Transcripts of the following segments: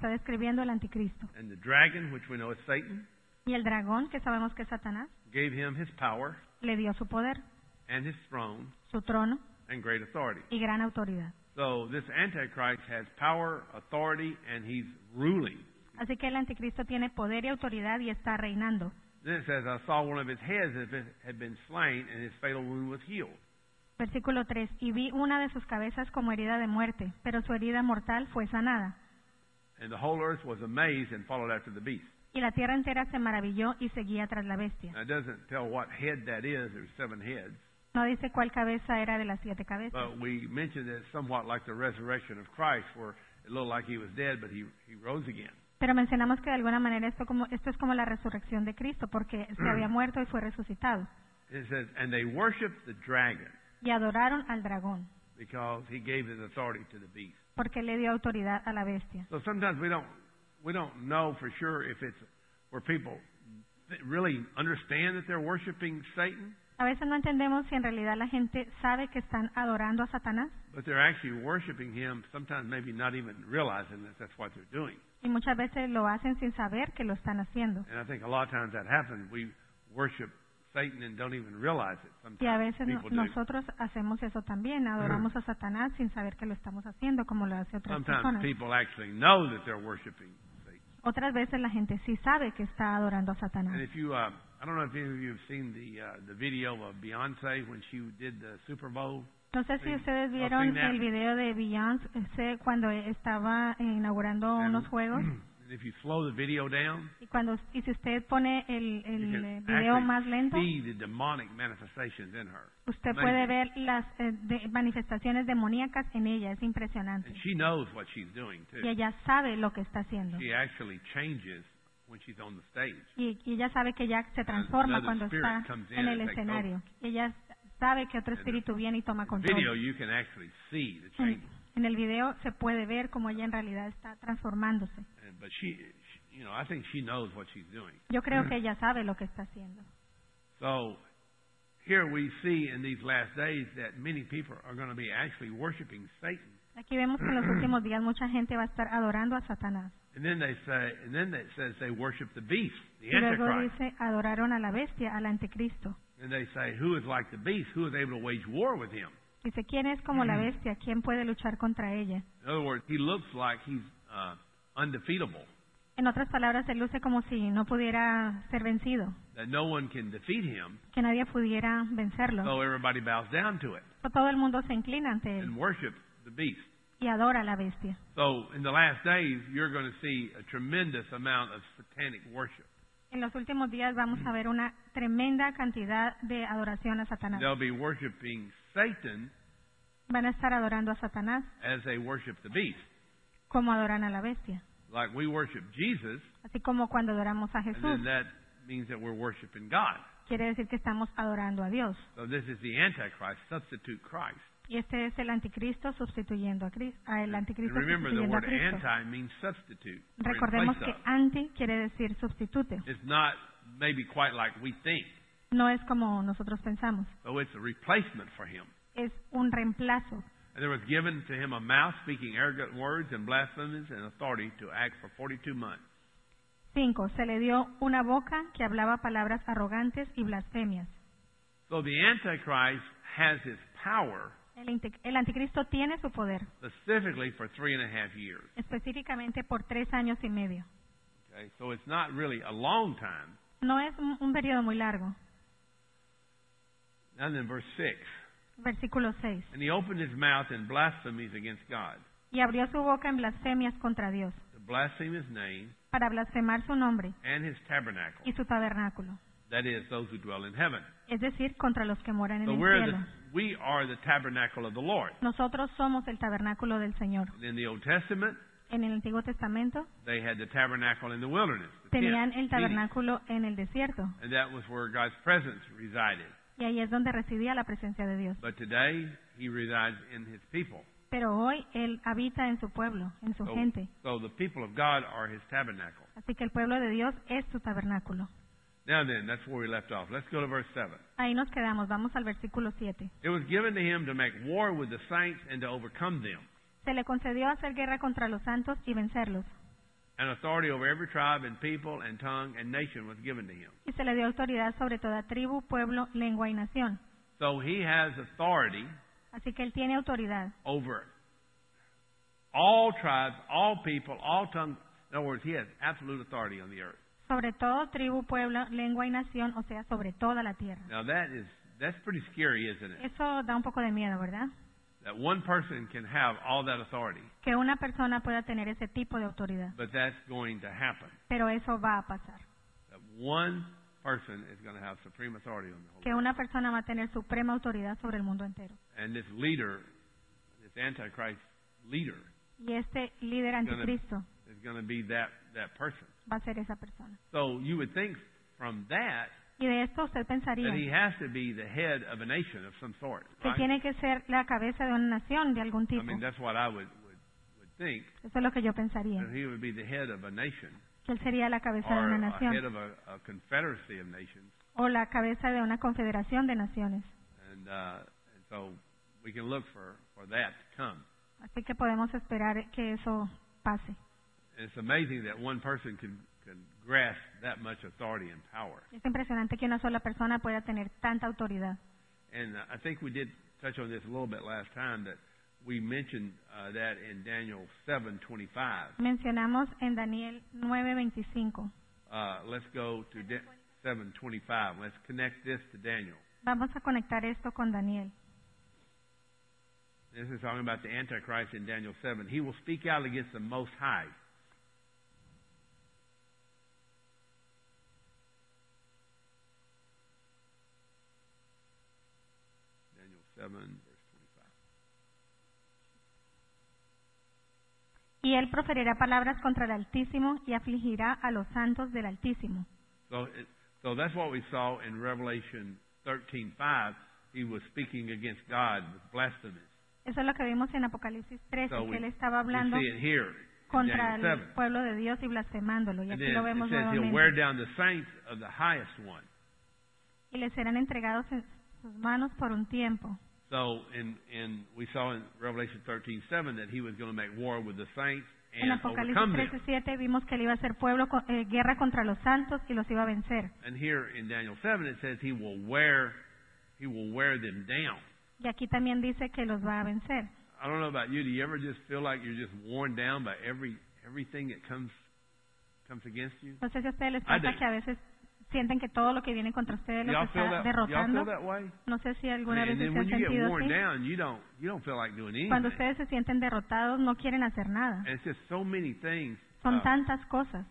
está describiendo el anticristo. And the dragon, which we know is Satan, Y el dragón, que sabemos que es Satanás, gave him his power le dio su poder, and his throne su trono and great authority. y gran autoridad. So this Antichrist has power, authority, and he's ruling. Así que el anticristo tiene poder y autoridad y está reinando. Then it says, I saw one of his heads had been slain, and his fatal wound was healed. Versículo 3. Y vi una de sus cabezas como herida de muerte, pero su herida mortal fue sanada. And the whole earth was amazed and followed after the beast. Y la tierra entera se maravilló y seguía tras la bestia. Now, it doesn't tell what head that is. There's 7 heads. No dice cuál cabeza era de las 7 cabezas. But we mentioned that it's somewhat like the resurrection of Christ, where it looked like he was dead, but he rose again. Pero mencionamos que de alguna manera esto es como la resurrección de Cristo, porque se había muerto y fue resucitado. It says, and they worshiped the dragon Y adoraron al dragón, because he gave his authority to the beast. porque le dio autoridad a la bestia. So sometimes we don't know for sure if it's where people really understand that they're worshiping Satan, A veces no entendemos si en realidad la gente sabe que están adorando a Satanás, but they're actually worshiping him, sometimes maybe not even realizing that that's what they're doing. y muchas veces lo hacen sin saber que lo están haciendo. And I think a lot of times that happens. We worship Satan and don't even realize it. Y a Sometimes veces people do. nosotros hacemos eso también, adoramos a Satanás sin saber que lo estamos haciendo, como lo hace otras Sometimes personas. people actually know that they're worshiping Satan. Otras veces la gente sí sabe que está adorando a And Satanás. if you, I don't know if any of you have seen the video of Beyonce when she did the Super Bowl. No sé si Sí, ustedes ¿no vieron seen that? el video de Beyoncé cuando estaba inaugurando unos juegos. And if you slow the video down, Y si usted pone el you can video actually más lento, see the demonic manifestations in her. usted Amazing. puede ver las manifestaciones demoníacas en ella. Es impresionante. And she knows what she's doing too. Y ella sabe lo que está haciendo. She actually changes when she's on the stage. Y ella sabe que ya se transforma Another cuando spirit está comes in en el and takes escenario. Ella sabe que otro espíritu viene y toma In the video, control. you can actually see the changes. En el video se puede ver cómo ella en realidad está transformándose. But she, you know, I think she knows what she's doing. Yo creo que ella sabe lo que está haciendo. So here we see in these last days that many people are going to be actually worshiping Satan. Aquí vemos que en los últimos días mucha gente va a estar adorando a Satanás. And then they say, and then it says they worship the beast, the Y luego Antichrist. dice, adoraron a la bestia, al anticristo. And they say, who is like the beast? Who is able to wage war with him? Dice, ¿quién es como la bestia? ¿Quién puede luchar contra ella? In other words, he looks like he's undefeatable, En otras palabras, él luce como si no pudiera ser vencido, that no one can defeat him, que nadie pudiera vencerlo. so everybody bows down to it Todo el mundo se inclina ante él and worships the beast. y adora a la bestia. So in the last days, you're going to see a tremendous amount of satanic worship. En los últimos días vamos a ver una tremenda cantidad de adoración a Satanás. They'll be worshiping Satan Van a estar adorando a Satanás as they worship the beast. como adoran a la bestia. Like we worship Jesus, Así como cuando adoramos a and Jesús, then that means that we're worshiping God. quiere decir que estamos adorando a Dios. So this is the Antichrist, substitute Christ. Y este es el anticristo sustituyendo a Cristo, el And anticristo remember, the sustituyendo a word Cristo. anti means substitute. or in Recordemos place que of. anti quiere decir sustituto. It's not maybe quite like we think. No es como nosotros pensamos. So it's a replacement for him. Es un reemplazo. And there was given to him a mouth speaking arrogant words and blasphemies and authority to act for 42 months. 5. Se le dio una boca que hablaba palabras arrogantes y blasfemias. So the Antichrist has his power El anticristo tiene su poder, specifically for 3.5 years. específicamente por 3 años y medio. Okay? So it's not really a long time. No es un periodo muy largo. And then verse 6. Versículo 6. And he opened his mouth in blasphemies against God, Y abrió su boca en blasfemias contra Dios, to blaspheme his name para blasfemar su nombre and his tabernacle, y su tabernáculo. that is, those who dwell in heaven. Es decir, contra los que moran en So el cielo. we are the tabernacle of the Lord. Nosotros somos el tabernáculo del Señor. And in the Old Testament, En el Antiguo Testamento they had the tabernacle in the wilderness, the tenían tent, el meeting. tabernáculo en el desierto, And that was where God's presence resided. y ahí es donde residía la presencia de Dios. But today, he resides in his people. Pero hoy Él habita en su pueblo, en su gente. So the people of God are his tabernacle. Así que el pueblo de Dios es su tabernáculo. Now then, that's where we left off. Let's go to verse 7. Ahí nos quedamos, vamos al versículo 7. It was given to him to make war with the saints and to overcome them. Se le concedió hacer guerra contra los santos y vencerlos. And authority over every tribe and people and tongue and nation was given to him. Y se le dio autoridad sobre toda tribu, pueblo, lengua y nación. So he has authority Así que él tiene autoridad over all tribes, all people, all tongues. In other words, he has absolute authority on the earth. sobre todo tribu, pueblo, lengua y nación, o sea, sobre toda la tierra. Now that's pretty scary, isn't it? Eso da un poco de miedo, ¿verdad? That one person can have all that authority, Que una persona pueda tener ese tipo de autoridad. but that's going to happen. Pero eso va a pasar. That one person is going to have supreme authority on the whole Que earth. una persona va a tener suprema autoridad sobre el mundo entero. And this leader, this Antichrist leader, Y este líder anticristo is going to be that person. va a ser esa persona. So you would think from that Y de esto usted pensaría that he has to be the head of a nation of some sort, que right? tiene que ser la cabeza de una nación de algún I tipo. mean, that's what I would think, Eso es lo que yo pensaría. that he would be the head of a nation Que él sería la cabeza de or una a head nación of a confederacy of nations. o la cabeza de una confederación de naciones. And so we can look for that to come. Así que podemos esperar que eso pase. And it's amazing that one person can grasp that much authority and power. Es impresionante que una sola persona pueda tener tanta autoridad. And I think we did touch on this a little bit last time, that we mentioned that in Daniel 7:25. Mencionamos en Daniel 9:25. Let's go to 7:25. Let's connect this to Daniel. Vamos a conectar esto con Daniel. This is talking about the Antichrist in Daniel 7. He will speak out against the Most High. Daniel 7, verse 25. Y él proferirá palabras contra el Altísimo y afligirá a los santos del Altísimo. So that's what we saw in Revelation 13:5. He was speaking against God with blasphemies. Eso es lo que vimos en Apocalipsis 13, So que él estaba hablando we see it here in contra Daniel el 7. pueblo de Dios y blasfemándolo. Y And aquí then lo it vemos says he'll wear nuevamente. down the saints of the highest one. Y les serán entregados en sus manos por un tiempo. So we saw in Revelation 13:7 that he was going to make war with the saints En and Apocalipsis overcome them. 13:7 vimos que él iba a hacer guerra contra los santos y los iba a vencer. And here in Daniel 7 it says he will wear them down. Y aquí también dice que los va a vencer. I don't know about you. Do you ever just feel like you're just worn down by everything that comes against you? No sé si a ustedes les I pasa do. que a veces sienten que todo lo que viene contra ustedes los Y'all feel está that? Y'all feel derrotando. that way? No sé si alguna And vez then se when han you get sentido worn así. down, you don't feel like doing Cuando anything. ustedes se sienten derrotados, no quieren hacer nada. And it's just so many things. Son tantas cosas.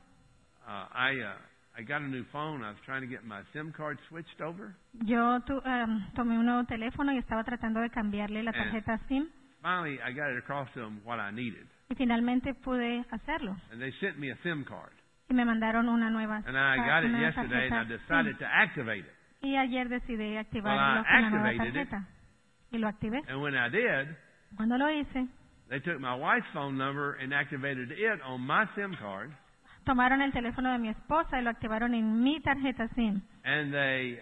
I got a new phone. I was trying to get my SIM card switched over. Yo tomé un nuevo teléfono y estaba tratando de cambiarle la And tarjeta SIM finally, I got it across to them what I needed. y finalmente pude hacerlo. And they sent me a SIM card. Y me mandaron una nueva And I got it una yesterday, and I tarjeta decided SIM. to activate it. Y ayer decidí activarlo Well, I con la nueva activated it. tarjeta. Y lo activé. And when I did, Cuando lo hice, they took my wife's phone number and activated it on my SIM card. tomaron el teléfono de mi esposa y lo activaron en mi tarjeta SIM. And they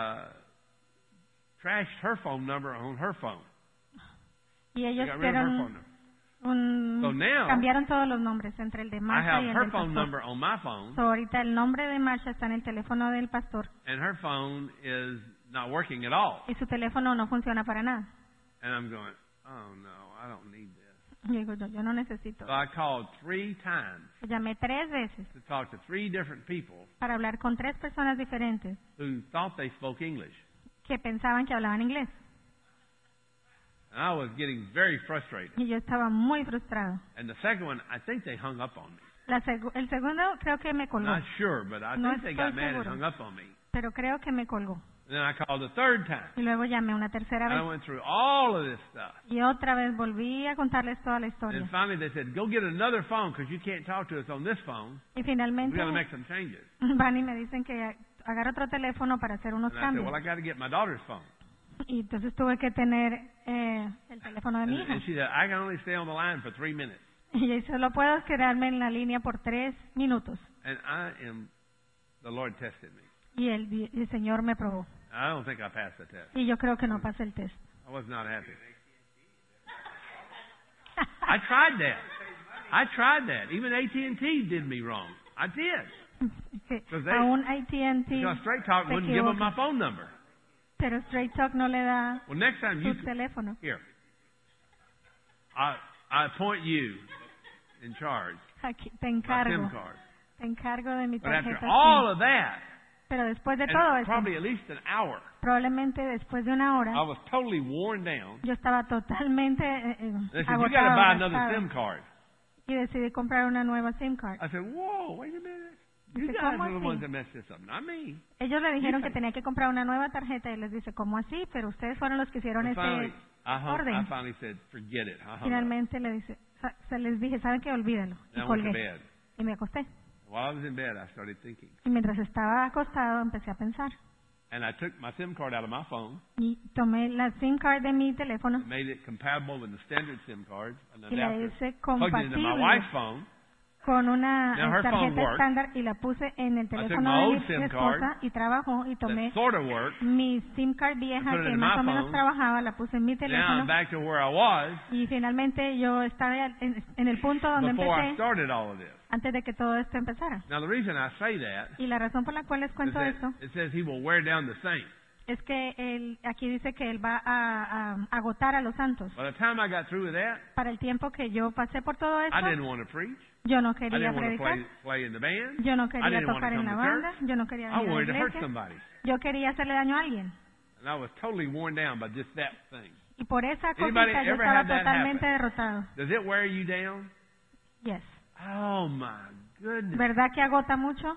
trashed her phone number on her phone. Y They ellos got rid of her phone hicieron number. So now, cambiaron todos los nombres entre el de I Marsha have y el her del phone pastor. number on my phone, So, ahorita el nombre de Marsha está en el teléfono del pastor and her phone is not working at all. y su teléfono no funciona para nada. And I'm going, oh no, I don't need this. Y digo yo no necesito. So I called 3 times Llamé 3 veces to talk to 3 different people para hablar con 3 personas diferentes who thought they spoke English. que pensaban que hablaban inglés. And I was getting very frustrated. Y yo estaba muy frustrado. And the second one, I think they hung up on me. El segundo creo que me colgó, Not sure, but I No think they estoy got mad and seguro. hung up on me. pero creo que me colgó. And then I called the third time. Y luego llamé una tercera And I vez went through all of this stuff. y otra vez volví a contarles toda la And historia. finally they said, go get another phone because you can't talk to us on this phone. Y We finalmente got to make some changes. van y me dicen que agarre otro teléfono para hacer unos And I said, cambios. well, I got to get my daughter's phone. Y entonces tuve que tener el teléfono de mi hija. And she said, I can only stay on the line for 3 minutes. Y yo solo puedo quedarme en la línea por 3 minutos. And the Lord tested me. Y el Señor me probó. I don't think I passed the test. Y yo creo que no pasé el test. I was not happy. I tried that. I tried that. Even AT&T did me wrong. I did. Que Because they- aún AT&T Because Straight Talk se wouldn't give them equivoca. my phone number. Pero Straight Talk no le da Well, next time you su teléfono. here, I appoint you in charge. Aquí, te My SIM encargo. card. Te encargo de mi But after tarjeta all SIM. of that, Pero después de and todo eso, probably at least an hour, probablemente después de una hora, I was totally worn down. yo estaba totalmente They said, you got to agotada, buy another gastada, SIM card. y decidí comprar una nueva SIM card. I said, whoa, wait a minute. You Dice, guys ¿cómo are the así? ones that messed this up, not me. Ellos le dijeron que Fíjate. tenía que comprar una nueva tarjeta y les dice, ¿cómo así? Pero ustedes fueron los que hicieron And finally, ese I orden. finally said, forget it. I hung up. Finalmente le dice, se les dije, ¿saben qué? Olvídalo. Y And I went to colgué. bed. Y me acosté. While I was in bed, I started thinking. Y mientras estaba acostado empecé a pensar. And I took my SIM card out of my phone, Y tomé la SIM card de mi teléfono made it compatible with the standard SIM cards, an y la adapter, hice plugged it into my compatible wife's phone. con una Now her phone tarjeta worked. estándar y la puse en el took teléfono my de old mi SIM esposa card y trabajó y tomé That sort of worked. mi SIM card vieja I put it que in más my o menos phone. trabajaba, la puse en mi Now teléfono I'm back to where I was y finalmente yo estaba en el punto donde before I empecé started all of this. antes de que todo esto empezara. Now the reason I say that Y la razón por la cual les is cuento that esto it says he will wear down the saints. es que aquí dice que él va a agotar a los santos. By the time I got through with that, Para el tiempo que yo pasé por todo I esto, didn't want to preach. yo no I quería didn't want to predicar, play in the band. yo no I quería didn't want to tocar en come la to banda, church. yo no quería I venir a la wanted to hurt iglesia, somebody. yo quería hacerle daño a alguien. And I was totally worn down by just that thing. Y por esa Anybody cosita yo ever estaba had that totalmente happen? derrotado. Does it wear you down? Yes. Oh my goodness. ¿Verdad que agota mucho?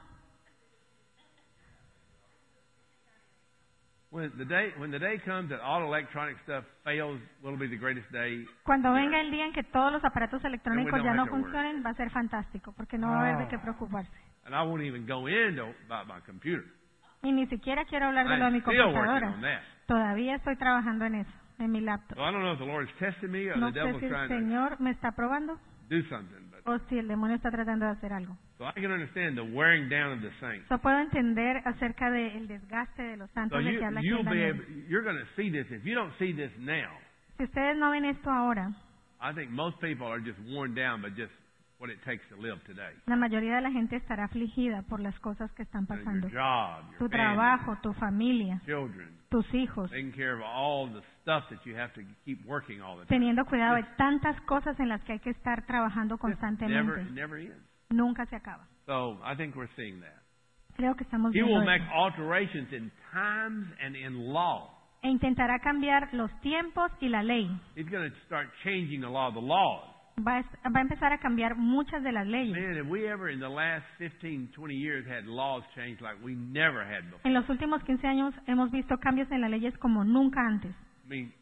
When the day comes that all electronic stuff fails, will be the greatest day. Cuando venga el día en que todos los aparatos electrónicos don't ya have no to worry. funcionen, va a ser fantástico, porque no va a haber de qué preocuparse. And I won't even go into about my computer. Y ni siquiera quiero hablar de lo de mi I'm still working computadora. on that. Todavía estoy trabajando en eso, en mi laptop. So I don't know if the Lord's testing me or No the sé devil's si el trying to Señor me está probando do something. But o si el demonio está tratando de hacer algo. so I can understand the wearing down of the saints. Yo puedo entender acerca del desgaste de los So santos de que habla aquí you'll en be Daniel. able, you're going to see this. If you don't see this now, Si ustedes no ven esto ahora, I think most people are just worn down by just what it takes to live today. la mayoría de la gente estará afligida por las cosas que están Your pasando. job, your Tu family, trabajo, tu familia, children, tus hijos, taking care of all the stuff that you have to keep working all the time. teniendo cuidado de tantas cosas en las que hay que estar trabajando It never, constantemente. it never ends. Nunca se acaba. So I think we're seeing that. Creo que estamos He viendo will make eso. alterations in times and in law. E intentará cambiar los tiempos y la ley. He's going to start changing the law, the laws. Va a empezar a cambiar muchas de las leyes. Man, have we ever in the last 15, 20 years had laws changed like we never had before? En los últimos 15 años hemos visto cambios en las leyes como nunca antes. I mean,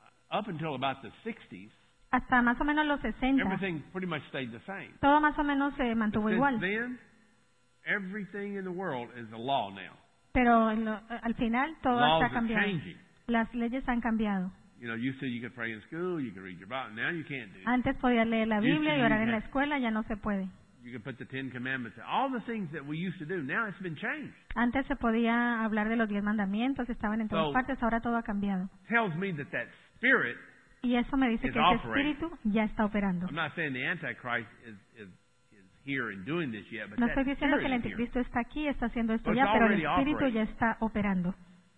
up until about the 60s, Hasta más o menos los 60, everything pretty much stayed the same. todo más o menos se But mantuvo since igual. then, everything in the world is a law now. Pero al final todo Laws está are cambiado. changing. Las leyes han cambiado. You know, you said you could pray in school, you could read your Bible. Now you can't do it. Antes podías leer la Used to Biblia y you orar en la had- escuela, ya no se puede. You could put the Ten Commandments, all the things that we used to do. Now it's been changed. Antes se podía hablar de los 10 mandamientos, estaban en todas So- partes, ahora todo ha cambiado. Tells me that that spirit. Y eso me dice It's que ese operating. espíritu ya está operando. I'm not saying the Antichrist is here and doing this yet, but No that estoy diciendo que el spirit is here. anticristo está aquí, está haciendo esto But ya, it's pero el already espíritu operating. ya está operando.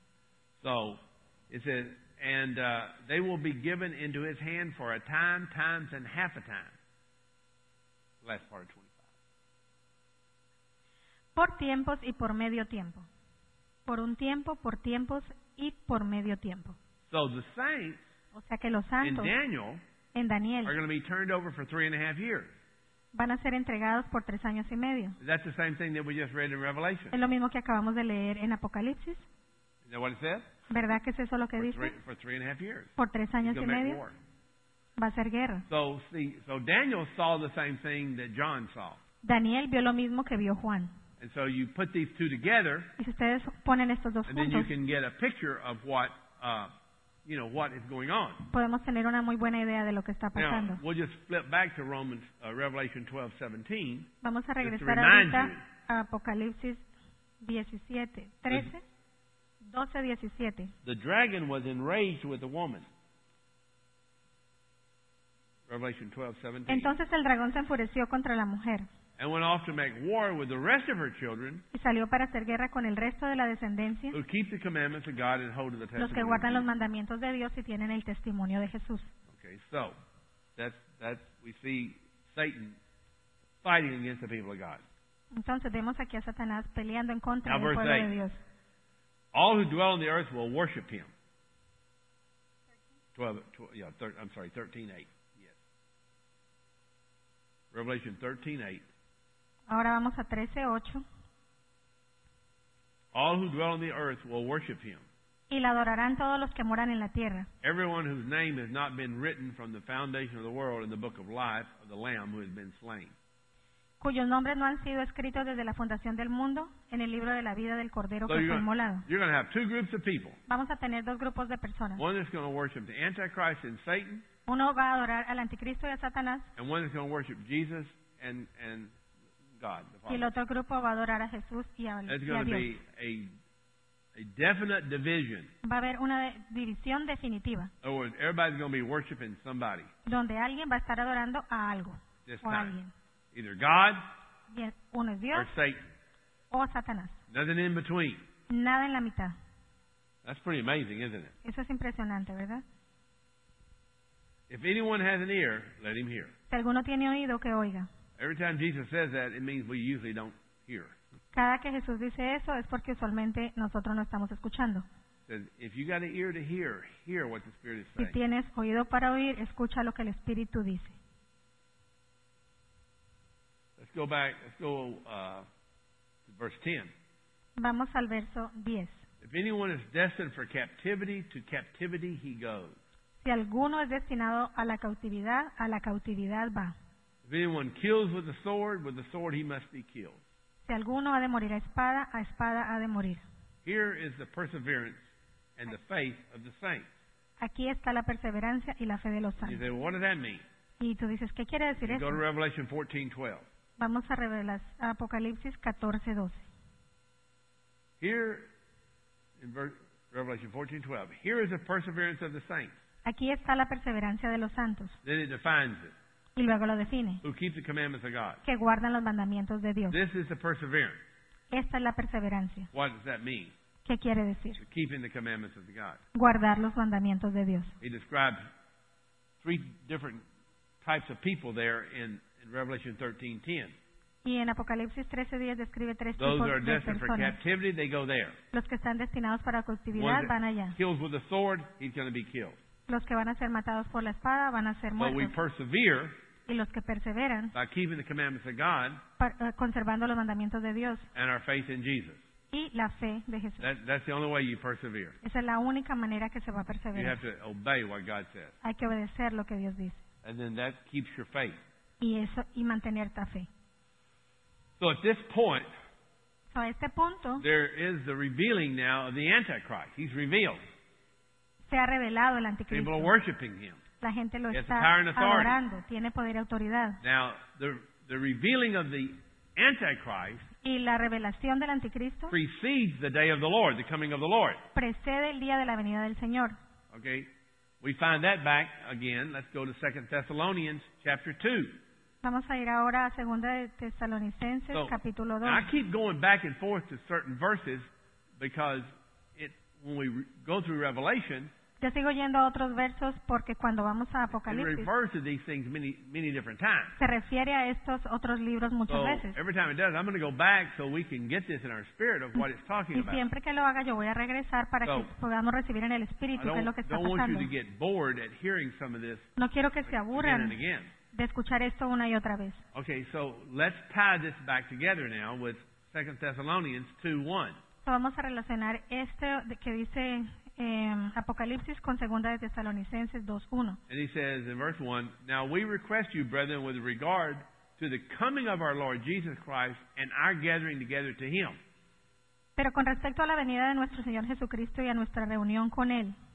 So it says, and they will be given into his hand for a time, times, and half a time. Last part of 25. Por tiempos y por medio tiempo. Por un tiempo, por tiempos y por medio tiempo. So the saints O sea que los in santos Daniel en Daniel are going to be turned over for 3.5 years. van a ser entregados por 3 años y medio. That's the same thing that we just read in Revelation. Es lo mismo que acabamos de leer en Apocalipsis. Is that what it says? ¿Verdad que es eso lo que dice? For 3.5 years. Por 3 años He's y going to make medio war. va a ser guerra. So Daniel saw the same thing that John saw. Daniel vio lo mismo que vio Juan. And so you put these two together, Y si ustedes ponen estos dos and then you juntos, can get a picture of what what is going on. podemos tener una muy buena idea de lo que está pasando. Now, we'll just flip back to Revelation 12:17. Vamos a regresar remind ahorita you. a Apocalipsis 17, 13, 12, 17. The dragon was enraged with the woman. Revelation 12:17. Entonces el dragón se enfureció contra la mujer And went off to make war with the rest of her children y salió para hacer guerra con el resto de la descendencia, who keep the commandments of God and hold to the los testimony que of guardan los Jesus. mandamientos de Dios y tienen el testimonio de Jesús. Okay, so that's we see Satan fighting against the people of God. Entonces vemos aquí a Satanás peleando en contra Now, del verse pueblo 8. de Dios. All who dwell on the earth will worship him. 13:8. Yes. Revelation 13:8. Ahora vamos a 13:8. All who dwell on the earth will worship him. Y la adorarán todos los que moran en la tierra, Everyone whose name has not been written from the foundation of the world in the book of life of the Lamb who has been slain. cuyos nombres no han sido escritos desde la fundación del mundo en el libro de la vida del Cordero So que fue inmolado. you're going to have two groups of people. Vamos a tener dos grupos de personas. One that's going to worship the Antichrist and Satan, Uno va a adorar al anticristo y a Satanás, and one that's going to worship Jesus and God, the y el Father. otro grupo va a adorar a Jesús y a There's Dios. going to be a definite division. Va a haber una división definitiva, In other words, everybody's going to be worshiping somebody donde alguien va a estar adorando a algo this o a time. alguien. Either God Bien, uno es Dios or Satan. o Satanás. Nothing in between. Nada en la mitad. That's pretty amazing, isn't it? Eso es impresionante, ¿verdad? If anyone has an ear, let him hear. Si alguno tiene oído, que oiga. Every time Jesus says that, it means we usually don't hear. Cada que Jesús dice eso es porque usualmente nosotros no estamos escuchando. Says, if you got an ear to hear what the Spirit is Si saying. tienes oído para oír, escucha lo que el Espíritu dice. Let's go back. Let's go to verse 10. Vamos al verso 10. If anyone is destined for captivity, to captivity he goes. Si alguno es destinado a la cautividad va. If anyone kills with the sword he must be killed. Si alguno ha de morir a espada ha de morir. Here is the perseverance and the faith of the saints. Aquí está la perseverancia y la fe de los You santos. say, well, what does that mean? Y tú dices, ¿qué quiere decir You go eso? to Revelation 14:12. Vamos a revelar Apocalipsis 14:12. Here, in Revelation 14:12, here is the perseverance of the saints. Aquí está la perseverancia de los santos. Then it defines it. Y luego lo define, Who keep the commandments of God. que guardan los mandamientos de Dios. This is the perseverance. Esta es la perseverancia. What does that mean? ¿Qué quiere decir? Keeping the commandments of God. Guardar los mandamientos de Dios. He describes three different types of people there in Revelation 13:10. Y en Apocalipsis 13:10 describe tres Those tipos that are de destined for personas. captivity, they go there. Los que están destinados para One cautividad van allá. that kills with a sword, he's going to be killed. Los que van a ser matados por la espada van a ser But we muertos. persevere Y los que perseveran, by keeping the commandments of God conservando los mandamientos de Dios and our faith in Jesus. y la fe de Jesús. That's the only way you persevere. Esa es la única manera que se va a You have perseverar. to obey what God says. Hay que obedecer lo que Dios dice. And then that keeps your faith. Y mantener esta fe. So at this point, So, a este punto there is the revealing now of the Antichrist. He's revealed. se ha revelado el People are anticristo. worshiping him. La gente lo He has está power and authority. adorando, tiene poder y autoridad. Now, the revealing of the Antichrist Y la revelación del anticristo precedes the day of the Lord, the coming of the Lord. precede el día de la venida del Señor. Okay? We find that back again. Let's go to 2 Thessalonians chapter 2. Vamos a ir ahora a 2 de Tesalonicenses, So, capítulo 2. now I keep going back and forth to certain verses because when we go through Revelation, Yo sigo yendo a otros versos porque cuando vamos a it Apocalipsis refers to these things many different times. se refiere a estos otros libros muchas So veces. every time it does, I'm going to go back so we can get this in our spirit of what it's talking Y about. siempre que lo haga yo voy a regresar para So, que podamos recibir en el I Espíritu qué es lo que está don't want you pasando. to get bored at hearing some of this No quiero que se again and aburran again. de escuchar esto una y otra vez. Okay, so let's tie this back together now with 2 Thessalonians 2:1. So, vamos a relacionar que dice Apocalipsis con 2 de Tesalonicenses 2:1. And he says in verse 1, Now we request you, brethren, with regard to the coming of our Lord Jesus Christ and our gathering together to him. Pero con respecto a la venida de nuestro Señor Jesucristo y a nuestra reunión con Él,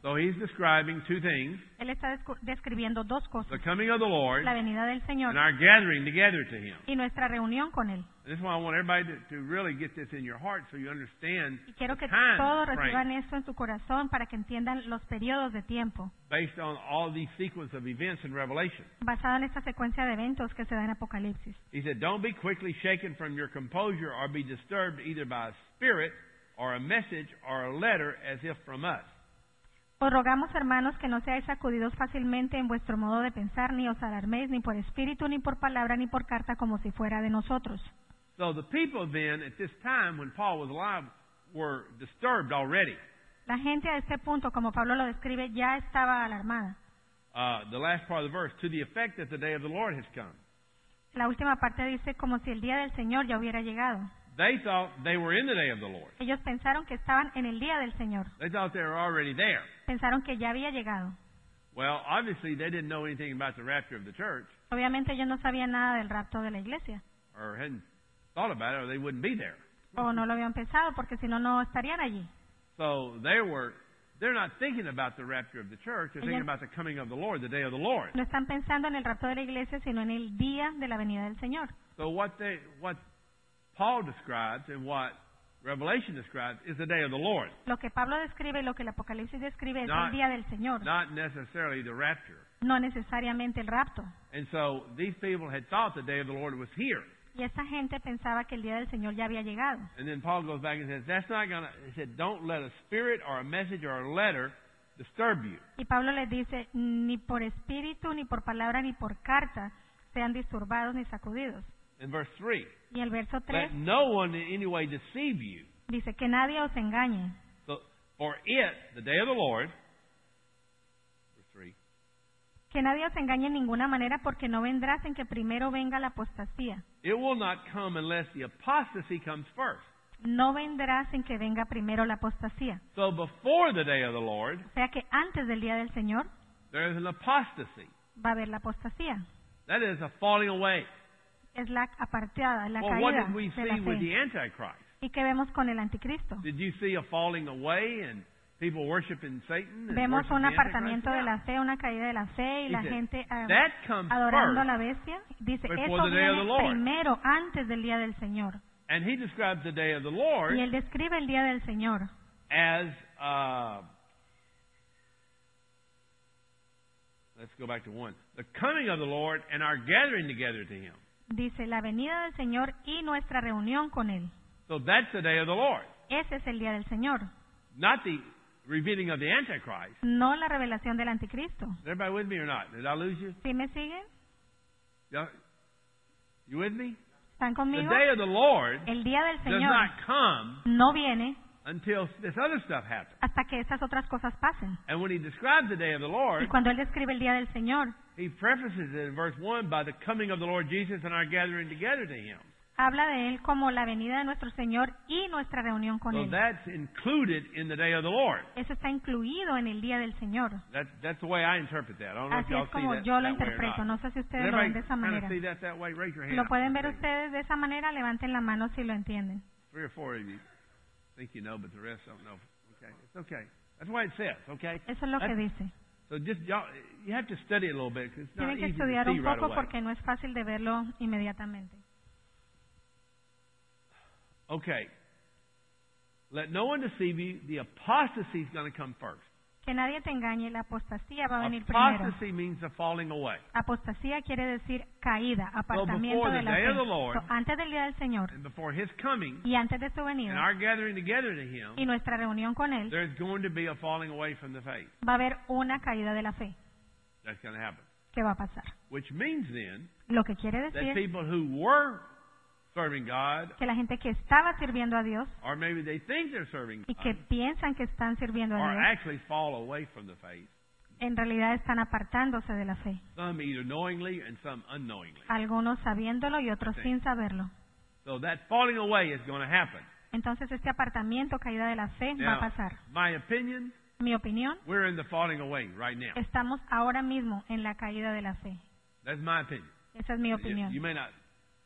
So he's describing two things, Él está describiendo dos the cosas: coming of the Lord la venida del Señor and our gathering together to him. y nuestra reunión con Él. And this is why I want everybody to really get this in your heart so you understand Y quiero que time todos frame reciban esto en su corazón para que entiendan los periodos de tiempo, based on all these sequence of events in Revelation. basado en esta secuencia de eventos que se da en Apocalipsis. He said, don't be quickly shaken from your composure or be disturbed either by a spirit or a message or a letter as if from us. Os rogamos, hermanos, que no seáis sacudidos fácilmente en vuestro modo de pensar, ni os alarméis ni por espíritu, ni por palabra, ni por carta, como si fuera de nosotros. So the people then, at this time when Paul was alive, were disturbed already. La gente a este punto, como Pablo lo describe, ya estaba alarmada. The last part of the verse, to the effect that the day of the Lord has come. La última parte dice como si el día del Señor ya hubiera llegado. They thought they were in the day of the Lord. Ellos pensaron que estaban en el día del Señor. They thought they were already there. Pensaron que ya había llegado. Well, obviously they didn't know anything about the rapture of the church, Obviamente ellos no sabían nada del rapto de la iglesia. or hadn't thought about it, or they wouldn't be there. O no lo habían pensado, porque si no, no estarían allí. So they're not thinking about the rapture of the church. They're thinking about the coming of the Lord, the day of the Lord. No están pensando en el rapto de la iglesia, sino en el día de la venida del Señor. So what Paul describes and what Revelation describes is the day of the Lord, Lo que Pablo describe y lo que el Apocalipsis describe es Not- el día del Señor, not necessarily the rapture. no necesariamente el rapto. And so these people had thought the day of the Lord was here. Y esa gente pensaba que el día del Señor ya había llegado. And then Paul goes back and says, that's not going to, he said, don't let a spirit or a message or a letter disturb you. Y Pablo les dice, ni por espíritu, ni por palabra, ni por carta sean disturbados ni sacudidos. In verse 3, Y el verso 3 let no one in any way deceive you. dice que nadie os engañe, So, for it, the day of the Lord, verse 3, que nadie os engañe en ninguna manera, porque no vendrá sin que primero venga la apostasía. it will not come unless the apostasy comes first. No vendrá sin que venga primero la apostasía. So before the day of the Lord, O sea que antes del día del Señor there is an apostasy. va a haber la apostasía. That is a falling away. Es la apartada, la Well, what caída did we de la see with fe. the Antichrist? ¿Y qué vemos con el anticristo? Did you see a falling away and people worshiping Satan? And Vemos worshiping un the apartamiento de Antichrist? la fe, una caída de la fe y la Dice, gente that comes adorando a first la bestia. Dice, before eso the day of the viene Lord. primero, antes del día del Señor. And he describes the day of the Lord Y él describe el día del Señor as, let's go back to 1, the coming of the Lord and our gathering together to him. Dice, la venida del Señor y nuestra reunión con Él. So that's the day of the Lord, Ese es el día del Señor, not the revealing of the Antichrist. no la revelación del anticristo. Is everybody with me or not? Did I lose you? ¿Sí me siguen? You with me? ¿Están The conmigo? day of the Lord El día del does Señor not come no viene until this other stuff happens. hasta que estas otras cosas pasen. And when he describes the day of the Y Lord, cuando Él describe el día del Señor, he prefaces it in verse 1 by the coming of the Lord Jesus and our gathering together to him. habla de Él como la venida de nuestro Señor y nuestra reunión con So Él. that's included in the day of the Lord. Eso está incluido en el día del Señor. That's the way I interpret that. I don't know if Así y'all es see como that, yo lo that way or interpreto. not. No sé si Does ustedes lo ven de everybody esa kind of manera. see that way? Raise your hand. ¿Lo up. pueden ver Okay. ustedes de esa manera? Levanten la mano si lo entienden. 3 or 4 of you think you know, but the rest don't know. Okay, it's okay. That's why it says, okay? Eso es lo que That's- dice. So just y'all, you have to study it a little bit because it's not Tienen que easy to estudiar see un right poco away. porque no es fácil de verlo inmediatamente. Okay. Let no one deceive you. The apostasy is going to come first. Que nadie te engañe, la apostasía va a venir primero. Apostasy means the falling away. Apostasía quiere decir caída, apartamiento before de the la day fe. of the Lord, So, antes del día del Señor And before his coming y antes de su and venida our gathering together to him, y nuestra reunión con Él, there's going to be a falling away from the faith. va a haber una caída de la fe. That's going to happen. ¿Qué va a pasar? Which means then Lo que quiere that decir people who were serving God, que la gente que estaba sirviendo a Dios or maybe they think they're serving y que God, piensan que están sirviendo a or Dios, actually fall away from the faith. en realidad están apartándose de la fe. Some either knowingly and some unknowingly. Algunos sabiéndolo y otros Sí. sin saberlo. So that falling away is going to happen. Entonces este apartamiento, caída de la fe, va Now, a pasar. my opinion, Mi opinión, we're in the falling away right now. estamos ahora mismo en la caída de la fe. That's my opinion. Esa es mi opinión. You may not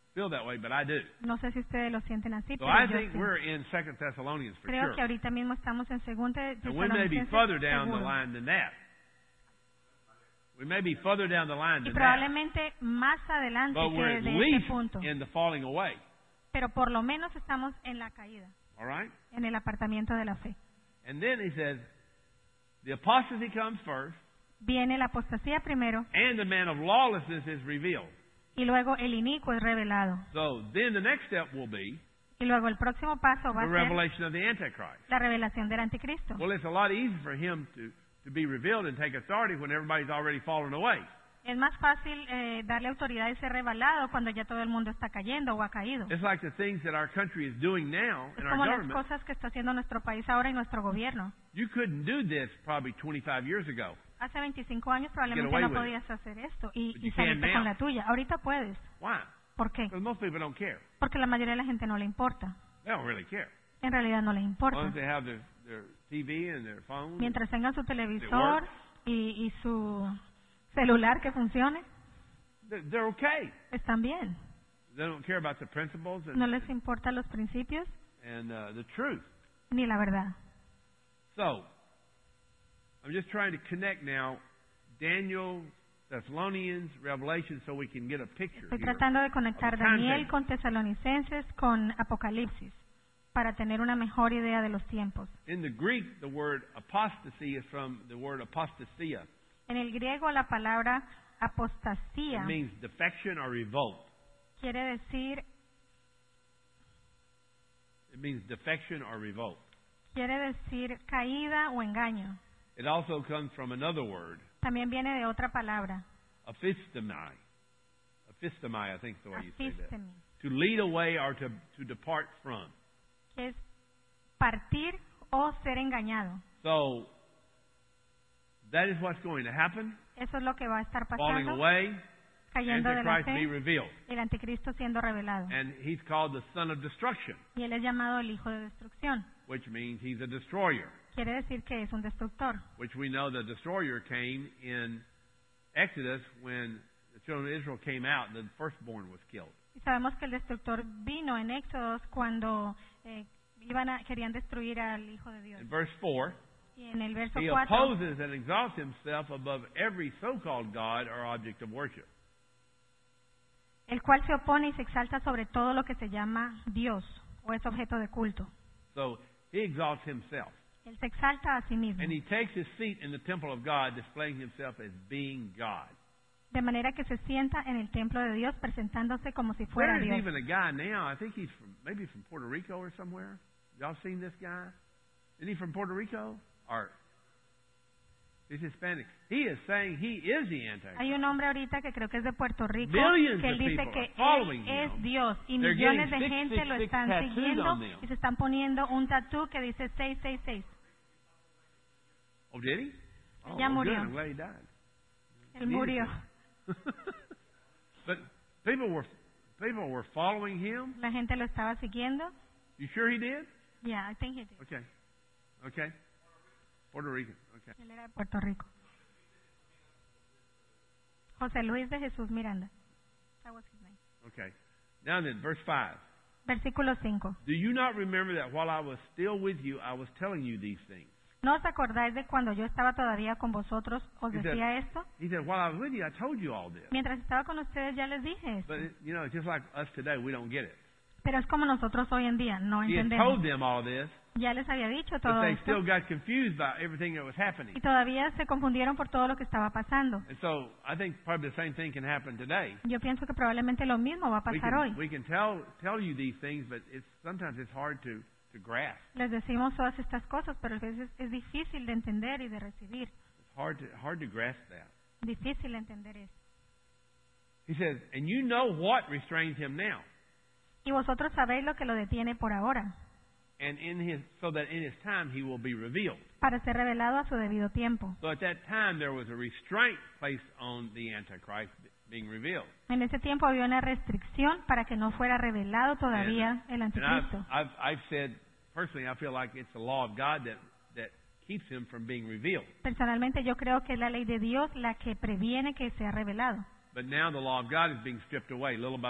feel that way, but I do. No sé si ustedes lo sienten así, So pero I yo think sí. we're in 2 Thessalonians for Creo que sure. ahorita mismo estamos en segunda de And we may be further down the seguro. line than that. We may be further down the line Y than that. probablemente más adelante But que we're at de este least punto. in the falling away. Pero por lo menos estamos en la caída, All right? en el apartamiento de la fe. And then he says, the apostasy comes first, Viene la apostasía primero and the man of lawlessness is revealed. y luego el inicuo es revelado. So then the next step will be Y luego el próximo paso va the a ser revelation of the Antichrist. la revelación del anticristo. Well, it's a lot easier for him to be revealed and take authority when everybody's already fallen away. Es más fácil darle autoridad y ser revelado cuando ya todo el mundo está cayendo o ha caído. It's like the things that our country is doing now Es in our como las government. cosas que está haciendo nuestro país ahora y nuestro gobierno. You couldn't do this probably 25 years ago. Hace 25 años probablemente away no with it. podías hacer esto y But you salirte can con now. la tuya. Ahorita puedes. Why? ¿Por qué? Because most people don't care. Porque la mayoría de la gente no le importa. They don't really care. En realidad no les As long importa. as they have their TV and their phone. Mientras tengan su televisor y su celular que funcione, They're okay. están bien. They don't care about the principles No les importan los principios and the truth. ni la verdad. So, I'm just trying to connect now Daniel, Thessalonians, Revelation, so we can get a picture Estoy here. tratando de conectar of the context. Daniel con Tesalonicenses con Apocalipsis para tener una mejor idea de los tiempos. In the Greek, the word apostasy is from the word apostasia. En el griego la palabra apostasía It means defection or revolt. quiere decir It means defection or revolt. caída o engaño. It also comes from another word, También viene de otra palabra, aphistomai. Aphistomai, I think is the way you say that. aphistemi, To lead away or to depart from. que es partir o ser engañado. So, that is what's going to happen. Eso es lo que va a estar Falling pasando, away, cayendo de la Antichrist be fe, revealed. el anticristo siendo revelado. And he's called the son of destruction, Y él es llamado el hijo de destrucción. which means he's a destroyer, Quiere decir que es un destructor. which we know the destroyer came in Exodus when the children of Israel came out, the firstborn was killed. Y sabemos que el destructor vino en Éxodos cuando querían destruir al hijo de Dios. In verse 4, Y en el verso he 4 opposes and exalts himself above every so-called God or object of worship. el cual se opone y se exalta sobre todo lo que se llama Dios o es objeto de culto. So he exalts himself. Él se exalta a sí mismo, And he takes his seat in the temple of God, displaying himself as being God. de manera que se sienta en el templo de Dios presentándose como si fuera There's Dios. even a guy now, I think he's maybe from Puerto Rico or somewhere. Y'all seen this guy? Isn't he from Puerto Rico? Or he's Hispanic. He is saying he is the Antichrist. Hay un hombre ahorita que creo que es de Puerto Rico Millions que él of dice people que are following él es him. Dios y They're millones de getting gente lo 666 están tattoos siguiendo on them. y se están poniendo un tatú que dice 666. Oh, did he? Oh, Ya well, murió. good. I'm glad he died. Él murió. But people were following him. La gente lo estaba siguiendo. You sure he did? Yeah, I think he did. Okay. Okay. Puerto Rican. Okay. Él era de Puerto Rico. José Luis de Jesús Miranda. That was his name. Okay. Now then, verse 5. Versículo 5. Do you not remember that while I was still with you, I was telling you these things? ¿No os acordáis de cuando yo estaba todavía con vosotros, os He said- decía esto? He said, while I was with you, I told you all this. Mientras estaba con ustedes ya les dije esto. But, it's just like us today, we don't get it. Pero es como nosotros hoy en día, no He had entendemos. told them all this, Ya les había dicho but todo they esto. still got confused by everything that was happening. Y todavía se confundieron por todo lo que estaba pasando. And so I think probably the same thing can happen today. Yo pienso que probablemente lo mismo va a pasar hoy. We can tell you these things, but sometimes it's hard to grasp. Les decimos todas estas cosas, pero a veces es difícil de entender y de recibir. It's hard to grasp that. Difícil de entender eso. He says, and you know what restrains him now, Y vosotros sabéis lo que lo detiene por ahora, and so that in his time he will be revealed. para ser revelado a su debido tiempo. So at that time there was a restraint placed on the Antichrist being revealed. En ese tiempo había una restricción para que no fuera revelado todavía el And anticristo. I've said personally, I feel like it's the law of God that keeps him from being revealed. Personalmente yo creo que es la ley de Dios la que previene que sea revelado. But now the law of God is being stripped away little by little.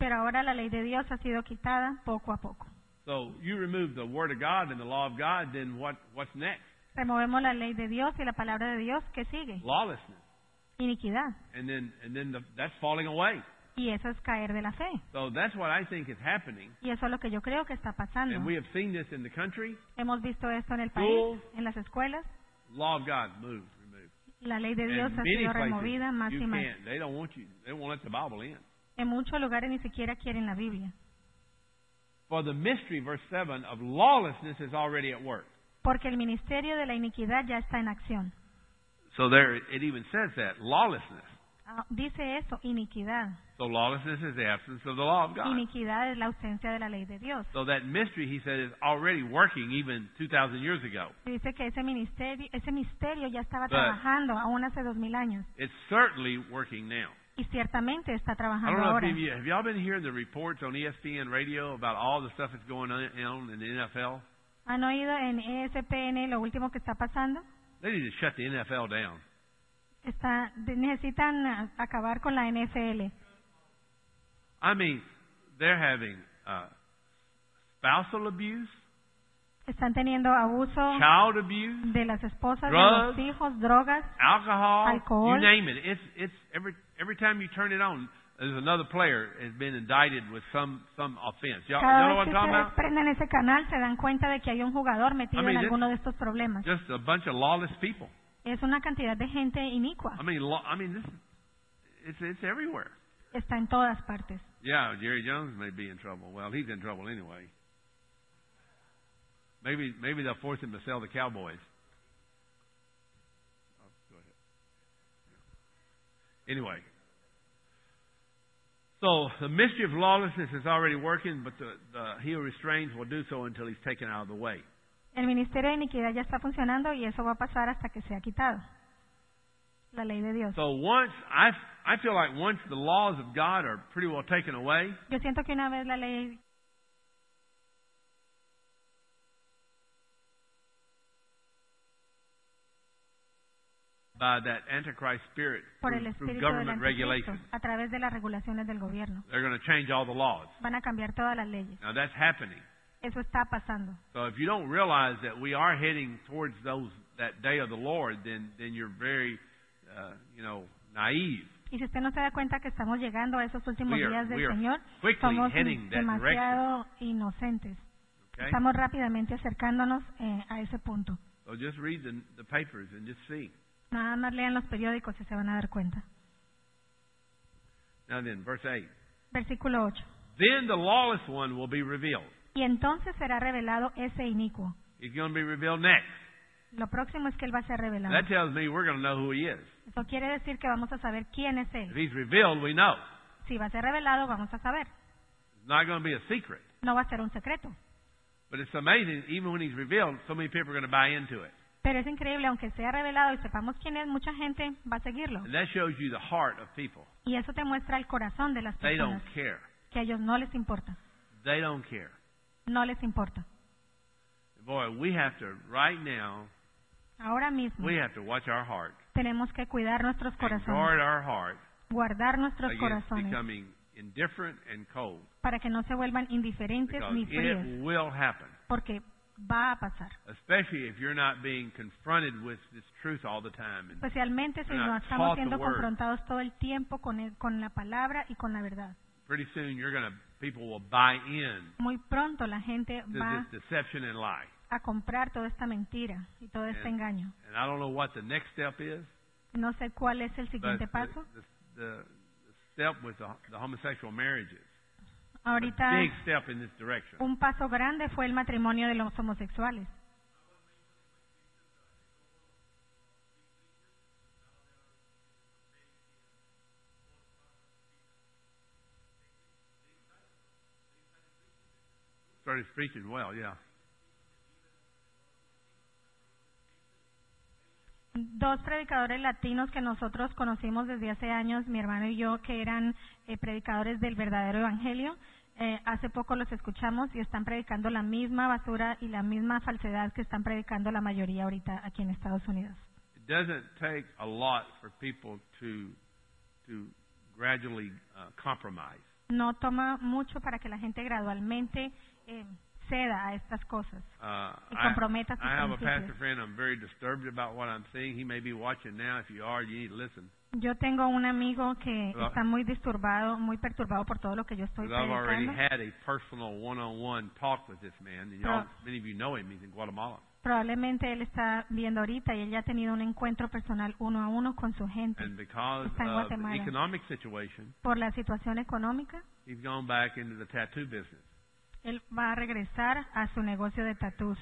Pero ahora la ley de Dios ha sido quitada poco a poco. So you remove the Word of God and the law of God, then what's next? Removemos la ley de Dios y la palabra de Dios, ¿qué sigue? Lawlessness. Iniquidad. And then that's falling away. Y eso es caer de la fe. So that's what I think is happening. Y eso es lo que yo creo que está pasando. And we have seen this in the country. Hemos visto esto en el Schools. país, en las escuelas. Law of God moved, removed. La ley de Dios In ha many sido places, removida más you y más. can't. They don't want you. They won't let the Bible in. En muchos lugares ni siquiera quieren la Biblia. For the mystery, verse 7, of lawlessness is already at work. Porque el ministerio de la iniquidad ya está en acción. So there, it even says that, lawlessness. Dice eso, iniquidad. So lawlessness is the absence of the law of God. Iniquidad es la ausencia de la ley de Dios. So that mystery, he said, is already working even 2,000 years ago. Dice que ese misterio ya estaba But trabajando aún hace 2000 años. It's certainly working now. Y ciertamente está I trabajando don't know ahora. if have y'all been hearing the reports on ESPN radio about all the stuff that's going on in the NFL? ¿Han oído en ESPN lo último que está pasando? They need to shut the NFL down. Necesitan acabar con la NFL. I mean, they're having spousal abuse, Están teniendo abuso child abuse, de las esposas, de drugs, los hijos, drogas, alcohol, alcohol. you name it. It's every time you turn it on, there's another player has been indicted with some offense. Y'all know Cada what vez I'm que talking ustedes about? prenden ese canal se dan cuenta de que hay un jugador metido I mean, en alguno de estos problemas. Just a bunch of lawless people. Es una cantidad de gente inicua. I mean, it's everywhere. Está en todas partes. Yeah, Jerry Jones may be in trouble. Well, he's in trouble anyway. Maybe they'll force him to sell the Cowboys. Oh, go ahead. Anyway. So, the mystery of lawlessness is already working, but he who restrains will do so until he's taken out of the way. El ministerio de iniquidad ya está funcionando y eso va a pasar hasta que sea quitado. La ley de Dios. So I feel like once the laws of God are pretty well taken away, Yo siento que una vez la ley by that Antichrist spirit por el through espíritu del government anticristo, regulations, a través de las regulaciones del gobierno, they're going to change all the laws. van a cambiar todas las leyes. Now that's happening. Eso está pasando. So if you don't realize that we are heading towards that day of the Lord, then you're very, naive. Y si usted no se da cuenta que estamos llegando a esos últimos We are días del Señor, quickly somos heading that demasiado inocentes. Okay? Estamos rápidamente acercándonos a ese punto. So just read the papers and just see. Nada más lean los periódicos y se van a dar cuenta. Now then, verse 8. Versículo 8. Then the lawless one will be revealed. Y entonces será revelado ese inicuo. He's going to be revealed next. Lo próximo es que él va a ser revelado. That tells me we're going to know who he is. Eso quiere decir que vamos a saber quién es If él. he's revealed, we know. Si va a ser revelado, vamos a saber. It's not going to be a secret. No va a ser un secreto. But it's amazing, even when he's revealed, so many people are going to buy into it. Pero es increíble, aunque sea revelado y sepamos quién es, mucha gente va a seguirlo. And that shows you the heart of people. Y eso te muestra el corazón de las They don't personas, care. que a ellos no les importa. They don't care. No les importa. Boy, we have to, right now, Ahora mismo we have to watch our heart. tenemos que cuidar nuestros And corazones, guard our heart guardar nuestros against corazones becoming indifferent and cold. para que no se vuelvan indiferentes Because ni fríos, it will happen. porque va a pasar. Especially if you're not being confronted with this truth all the time. And Especialmente si We're no not estamos taught the siendo word. confrontados todo el tiempo con la palabra y con la verdad. pretty soon people will buy in Muy pronto la gente to va this deception and lie. a comprar toda esta mentira y todo este engaño. And I don't know what the next step is, No sé cuál es el but siguiente paso. the step with the homosexual marriages. Ahorita A big step in this direction. un paso grande fue el matrimonio de los homosexuales. Started preaching well, yeah. Dos predicadores latinos que nosotros conocimos desde hace años, mi hermano y yo, que eran predicadores del verdadero evangelio. Hace poco los escuchamos y están predicando la misma basura y la misma falsedad que están predicando la mayoría ahorita aquí en Estados Unidos. It doesn't take a lot for people to gradually compromise. No toma mucho para que la gente gradualmente ceda a estas cosas y comprometa sus I have a principios. pastor friend. I'm very disturbed about what I'm seeing. He may be watching now. If you are, you need to listen. Yo tengo un amigo que está muy disturbado, muy perturbado por todo lo que yo estoy Because I've already predicando. had a personal one-on-one talk with this man. And y'all, many of you know him. He's in Guatemala. Probablemente él está viendo ahorita y él ya ha tenido un encuentro personal 1 a 1 con su gente. And because Está en of the Guatemala. economic situation, Por la situación económica, he's gone back into the tattoo business. él va a regresar a su negocio de tatús.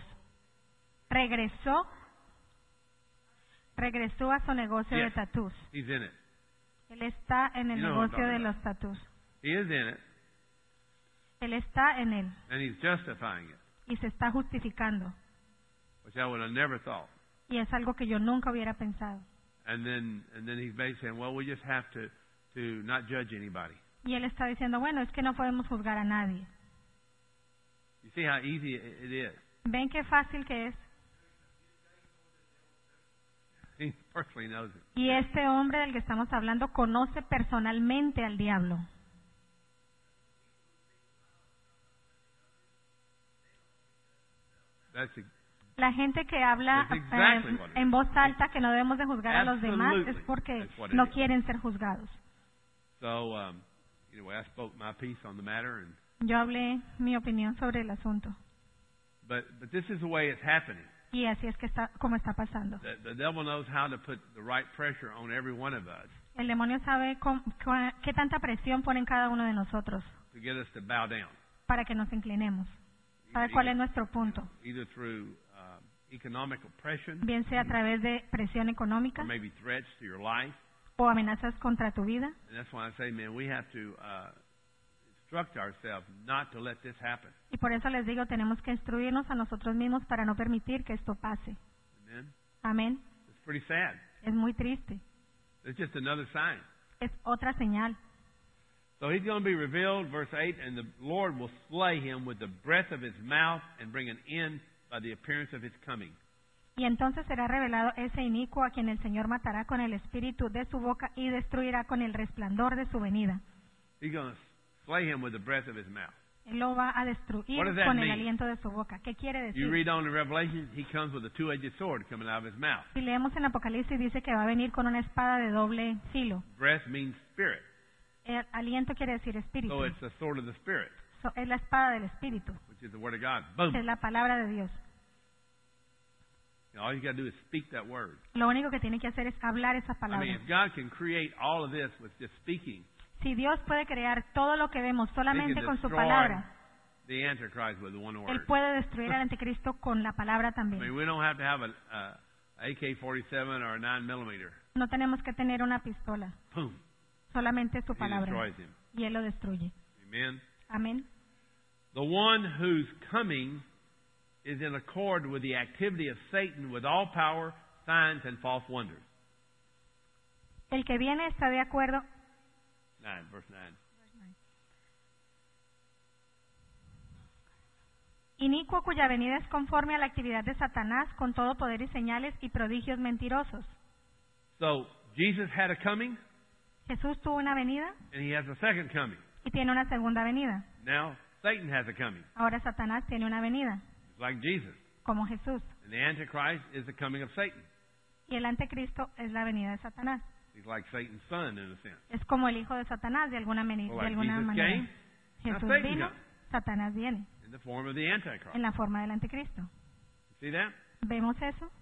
Regresó a su negocio de Yes. tatús. He's in it. Él está en el You know what I'm negocio de talking los tatús. He is in it, Él está en él and he's justifying it, y se está justificando. which I would have never thought. Y es algo que yo nunca hubiera pensado. And then he's basically saying, well, we just have to not judge anybody. Y él está diciendo, bueno, es que no podemos juzgar a nadie. You see how easy it is. ¿Ven qué fácil que es? He personally knows it. Y este hombre del que estamos hablando conoce personalmente al diablo. That's La gente que habla That's exactly what it is. en voz alta que no debemos de juzgar a los demás es Absolutely. porque That's what it no is. quieren ser juzgados. so. Anyway, I spoke my piece on the matter, and Yo hablé mi opinión sobre el asunto but this is the way it's happening. y así es que está como está pasando. The devil knows how to put the right pressure on every one of us El demonio sabe qué tanta presión pone en cada uno de nosotros to get us to bow down, para que nos inclinemos. Sabe cuál es nuestro punto, either through economic oppression, bien sea a través de presión económica or maybe threats to your life. o amenazas contra tu vida. And that's why I say, man, we have to instruct ourselves not to let this happen. Y por eso les digo, tenemos que instruirnos a nosotros mismos para no permitir que esto pase. Amen. Amén. It's pretty sad. Es muy triste. It's just another sign. Es otra señal. So he's going to be revealed, verse 8, and the Lord will slay him with the breath of his mouth and bring an end by the appearance of his coming. Y entonces será revelado ese inicuo a quien el Señor matará con el espíritu de su boca y destruirá con el resplandor de su venida. He's going to slay him with the breath of his mouth. Él lo va a destruir What does that con el mean? aliento de su boca. ¿Qué quiere You decir? read on in Revelation, he comes with a two-edged sword coming out of his mouth. Si leemos en Apocalipsis dice que va a venir con una espada de doble filo. Breath means spirit. El aliento quiere decir espíritu. So it's the sword of the spirit, Es la espada del espíritu. which is the word of God. Boom. Es la palabra de Dios. All you got to do is speak that word. Lo único que tiene que hacer es hablar esa I palabra. mean, if God can create all of this with just speaking, Si Dios puede crear todo lo que vemos he solamente can con su destroy palabra, the Antichrist with one Él word. puede destruir al anticristo con la palabra I también. mean, we don't have to have a AK-47 or a 9mm. No tenemos que tener una pistola, Boom. solamente su He palabra. destroys him. Y Él lo destruye. Amen. Amén. The one whose coming is in accord with the activity of Satan with all power, signs, and false wonders. El que viene está de acuerdo. 9, verse 9. Inicuo cuya venida es conforme a la actividad de Satanás con todo poder y señales y prodigios mentirosos. So, Jesus had a coming, Jesús tuvo una venida and he has a second coming. y tiene una segunda venida. Now, Satan has a coming, Ahora Satanás tiene una venida, just like Jesus. como Jesús. And the Antichrist is the coming of Satan. Y el anticristo es la venida de Satanás. He's like Satan's son, in a sense. Es como el hijo de Satanás de alguna, Well, like manera. Jesus came, Jesús Satan vino, comes. Satanás viene, in the form of the Antichrist. en la forma del anticristo. See that? ¿Vemos eso?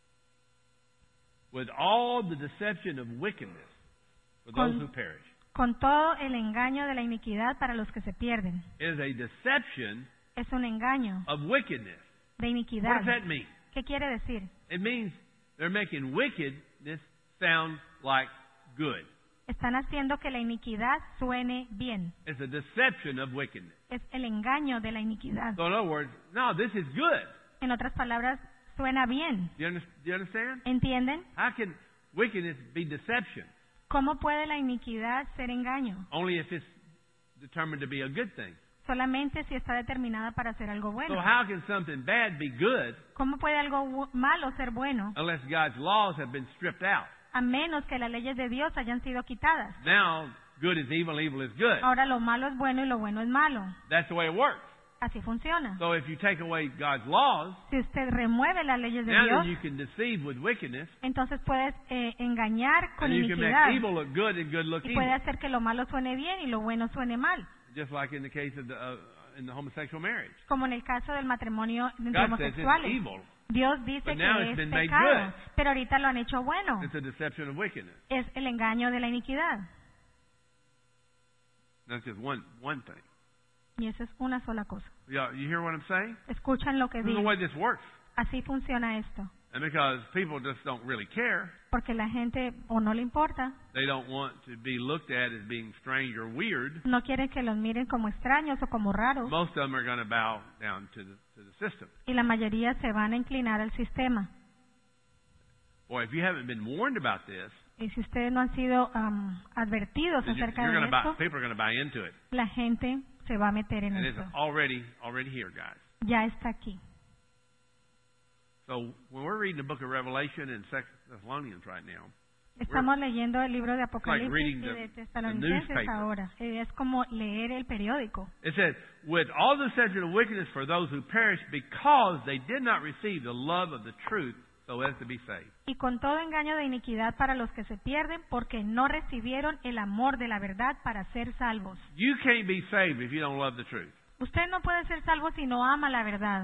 With all the deception of wickedness for those who perish. Con todo el engaño de la iniquidad para los que se pierden. It is a deception Es un engaño of wickedness. de What iniquidad. does that mean? ¿Qué quiere decir? It means they're making wickedness sound like good. Están haciendo que la iniquidad suene bien. It's a deception of wickedness. Es el engaño de la iniquidad. So in other words, no, this is good. En otras palabras, suena bien. Do you understand? ¿Entienden? How can wickedness be deception? ¿Cómo puede la iniquidad ser engaño? Only if it's determined to be a good thing. Solamente si está determinada para hacer algo So bueno. how can something bad be good ¿Cómo puede algo malo ser bueno? unless God's laws have been stripped out? A menos que las leyes de Dios hayan sido quitadas. Now, good is evil, evil is good. Ahora lo malo es bueno y lo bueno es malo. That's the way it works. Así funciona. So if you take away God's laws, Si usted remueve las leyes de now Dios, then you can deceive with wickedness, entonces puedes engañar con and you can make iniquidad evil look good and good look y evil. puede hacer que lo malo suene bien y lo bueno suene mal. Just like in the case of in the homosexual marriage. Como en el caso del matrimonio entre God says it's homosexuales. evil. Dios dice But now que it's es been made pecado, good. pero ahorita lo han hecho bueno. It's a deception of wickedness. Es el engaño de la iniquidad. That's just one thing. Y eso es una sola cosa. You hear what I'm saying? Escuchan lo que This is the digo. way this works. Así funciona esto. And because people just don't really care, Porque la gente o no le importa, they don't want to be looked at as being strange or weird, no quieren que los miren como extraños o como raros. most of them are going to bow down to the system. Y la mayoría se van a inclinar al sistema. Boy, if you haven't been warned about this, Y si ustedes no han sido advertidos then acerca you're de going to esto, people are going to buy into it. la gente se va a meter en And it's esto. already here, guys. Ya está aquí. So when we're reading the book of Revelation and 2 Thessalonians right now, Estamos leyendo el libro de Apocalipsis reading y the- de the Tesalonicenses newspaper. ahora. Es como leer el periódico. it says, with all deception and wickedness for those who perish because they did not receive the love of the truth so as to be saved. Y con todo engaño de iniquidad para los que se pierden, porque no recibieron el amor de la verdad para ser salvos. You can't be saved if you don't love the truth. Usted no puede ser salvo si no ama la verdad.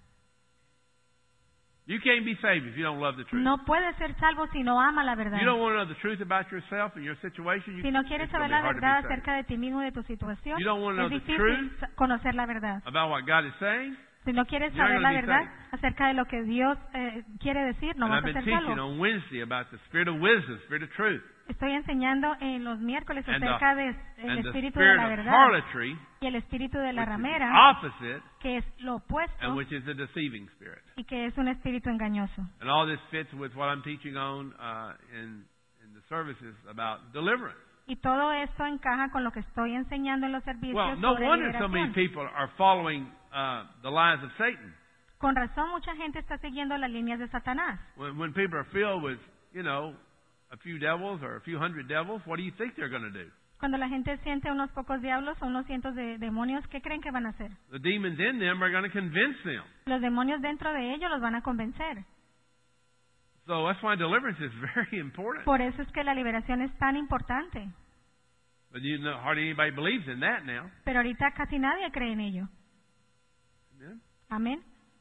You can't be saved if you don't love the truth. No puede ser salvo si no ama la verdad. You don't want to know the truth about yourself and your situation. Si no quieres it's gonna saber be la hard to be verdad saved. acerca de ti mismo y de tu situación, You don't want to know es the difícil truth conocer la verdad. about what God is saying. Si no quieres You're not saber la gonna be verdad saved. acerca de lo que Dios quiere decir, no And vas I've a been ser teaching salvo. on Wednesday about the spirit of wisdom, spirit of truth, Estoy enseñando en los miércoles And the- acerca del and the espíritu de spirit la of verdad harlotry, y el espíritu de la which is the ramera, opposite, que es lo opuesto and which is the deceiving spirit. y que es un espíritu engañoso. And all this fits with what I'm teaching on in the services about deliverance. Y todo esto encaja con lo que estoy enseñando en los servicios Well, no sobre wonder so many liberación. people are following the lies of Satan. Con razón, mucha gente está siguiendo las líneas de Satanás. When people are filled with, a few devils or a few hundred devils, what do you think they're going to do? Cuando la gente siente unos pocos diablos o unos cientos de demonios, ¿qué creen que van a hacer? The demons in them are going to convince them. Los demonios dentro de ellos los van a convencer. So that's why deliverance is very important. Por eso es que la liberación es tan importante. But hardly anybody believes in that now. Pero ahorita casi nadie cree en ello. Amen? Amén.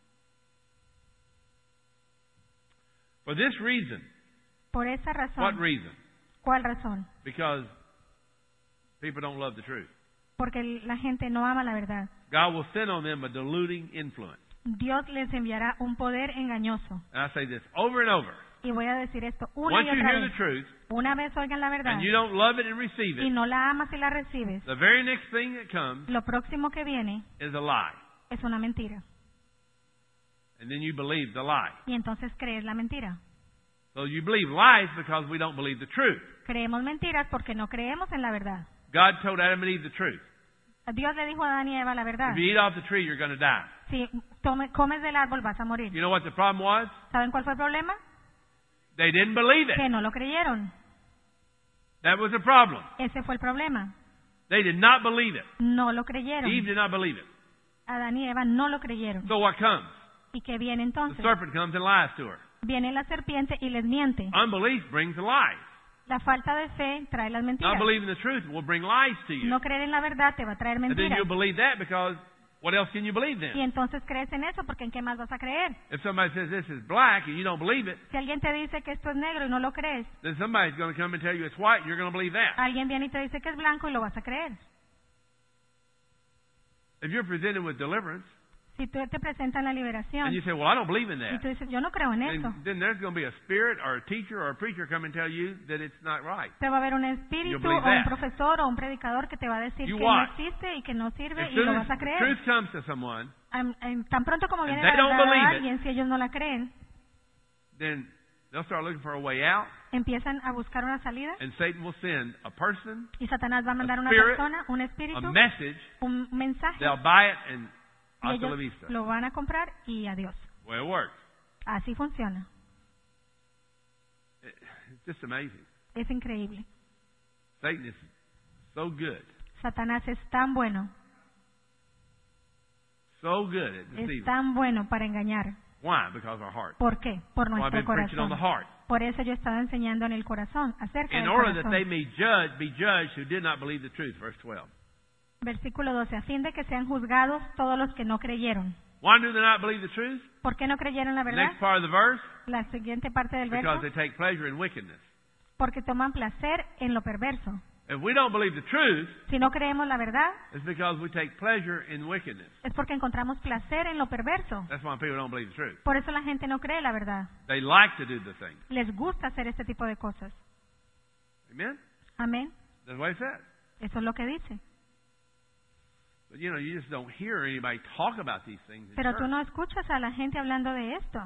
For this reason, Por esa what razón. reason? ¿Cuál razón? Because people don't love the truth. Porque la gente no ama la verdad. God will send on them a deluding influence. Dios les enviará un poder engañoso. And I say this over and over. Y voy a decir esto una Once y you otra hear vez. the truth Una vez oigan la verdad and you don't love it and receive y it, no la amas y la recibes, the very next thing that comes lo próximo que viene is a lie. es una mentira. And then you believe the lie. Y entonces crees la mentira. So you believe lies because we don't believe the truth. Creemos mentiras porque no creemos en la verdad. God told Adam and Eve the truth. Dios le dijo a Adán y Eva la verdad. If you eat off the tree, you're going to die. Si comes del árbol vas a morir. You know what the problem was? ¿Saben cuál fue el problema? They didn't believe it. Que no lo creyeron. That was the problem. Ese fue el problema. They did not believe it. No lo creyeron. Eve did not believe it. Adán y Eva no lo creyeron. So what comes? ¿Y qué viene The entonces? serpent comes and lies to her. Viene la serpiente y les miente. Unbelief brings the lies. La falta de fe trae las Not mentiras. believing the truth will bring lies to you. No creer en la verdad te va a traer And then mentiras. you'll believe that because what else can you believe Y then? entonces crees en eso porque ¿en qué más vas a creer? If somebody says this is black and you don't believe it, Si alguien te dice que esto es negro y no lo crees, then somebody's going to come and tell you it's white and you're going to believe that. alguien viene y te dice que es blanco y lo vas a creer. If you're presented with deliverance Si tú te presentas la liberación and you say, well, I don't believe in y that, tú dices, yo no creo en eso, then there's going to be a spirit or a teacher or a preacher come and tell you that it's not right. te va a haber un You espíritu believe o un that. profesor o un predicador que te va a decir You que watch. no existe y que no sirve As y soon lo as vas a the creer. truth comes to someone, Tan pronto como And viene they la don't verdad believe a it. alguien, si ellos no la creen, then they'll start looking for a way out, empiezan a buscar una salida and Satan will send a person, y Satanás va a mandar A una spirit, persona, un a espíritu, message. un mensaje They'll buy it and y hasta la ellos vista. lo van a comprar y adiós. Well, it works. Así funciona. It's just amazing. Es increíble. Satan is so good. Satanás es tan bueno, So good at es deceiving. tan bueno para engañar. Why? Because our heart. ¿Por qué? Por Well, I've nuestro been preaching on the corazón. heart. Por eso yo he estado enseñando en el corazón, acerca In del order that they corazón. may be judged who did not believe the truth. Verse 12. Versículo 12, a fin de que sean juzgados todos los que no creyeron. Why do they not believe the truth? ¿Por qué no creyeron la The verdad? next part of the verse. La siguiente parte del Because verso, they take pleasure in wickedness. porque toman placer en lo perverso. If we don't believe the truth, Si no creemos la verdad, it's because we take pleasure in wickedness. es porque encontramos placer en lo perverso. That's why people don't believe the truth. Por eso la gente no cree la verdad. They like to do the thing. Les gusta hacer este tipo de cosas. Amen? Amén. That's what it says. Eso es lo que dice. But you know, you just don't hear anybody talk about these things in Pero tú church. no escuchas a la gente hablando de esto.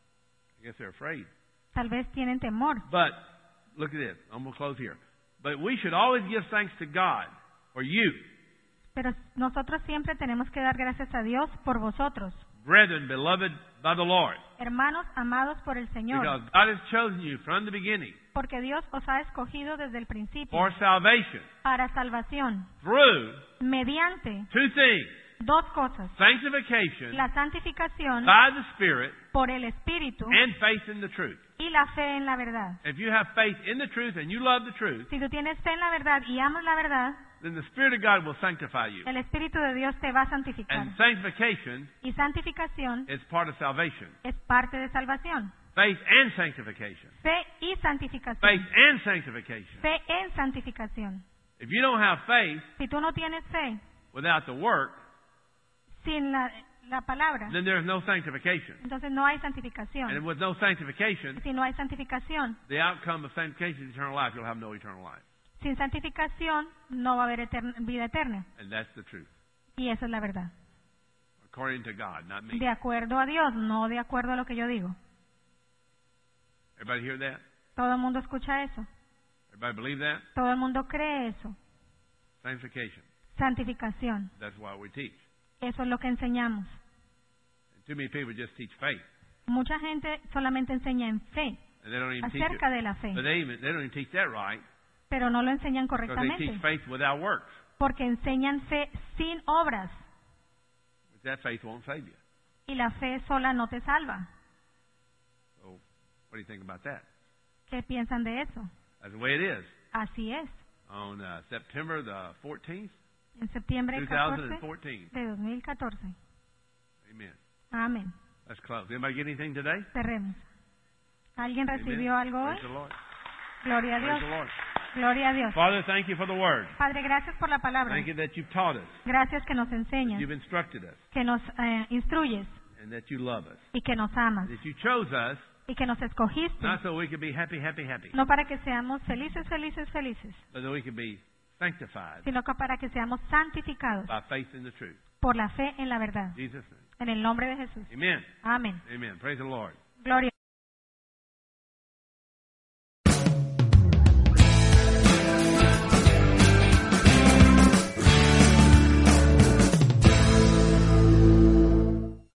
I guess they're afraid. Tal vez tienen temor. But look at this. I'm going to close here. But we should always give thanks to God for you, Pero nosotros siempre tenemos que dar gracias a Dios por vosotros, brethren beloved by the Lord, hermanos amados por el Señor, because God has chosen you from the beginning porque Dios os ha escogido desde el principio for salvation para salvación, through mediante two things: dos cosas: sanctification la santificación by the Spirit por el Espíritu and faith in the truth. y la fe en la verdad. If you have faith in the truth and you love the truth, Si tú tienes fe en la verdad y amas la verdad, then the Spirit of God will sanctify you. el Espíritu de Dios te va a santificar. And sanctification Y santificación is part of salvation. es parte de salvación. Faith and sanctification. Fe y santificación. Faith and sanctification. Fe en santificación. If you don't have faith Si tú no tienes fe without the work, sin la palabra, then there is no sanctification. entonces no hay And santificación. with no sanctification, Si no hay santificación, the outcome of sanctification is eternal life. You'll have no eternal life. sin santificación no va a haber vida eterna. And that's the truth. Y esa es la verdad. According to God, not me. De acuerdo a Dios, no de acuerdo a lo que yo digo. Everybody hear that? Todo el mundo escucha eso. Everybody believe that? Todo el mundo cree eso. Sanctification. Santificación. That's why we teach. Eso es lo que enseñamos. And too many people just teach faith. Mucha gente solamente enseña en fe, And they don't even teach it. acerca de la fe, But they don't even teach that right. pero no lo enseñan Because they correctamente, teach faith without works. porque enseñan fe sin obras, But that faith won't save you. y la fe sola no te salva. So what do you think about that? ¿Qué piensan de eso? That's the way it is. Así es. On September the 14th, En septiembre 14 2014. de 2014. Amen. Amén. Let's close. Anybody get anything today? Cerremos. ¿Alguien Amen. recibió algo hoy? Praise the Lord. Gloria a Praise Dios. the Lord. Gloria a Dios. Father, thank you for the word. Padre, gracias por la palabra. Thank you that you've taught us, Gracias que nos enseñas, you've instructed us, que nos instruyes and that you love us. y que nos amas That you chose us y que nos escogiste, not so we could be happy, happy, happy, no para que seamos felices, felices, felices, but that we could be sanctified sino que para que seamos santificados by faith in the truth. por la fe en la verdad. In Jesus' name. En el nombre de Jesús. Amen. Amén. Amen. Praise the Lord. Gloria.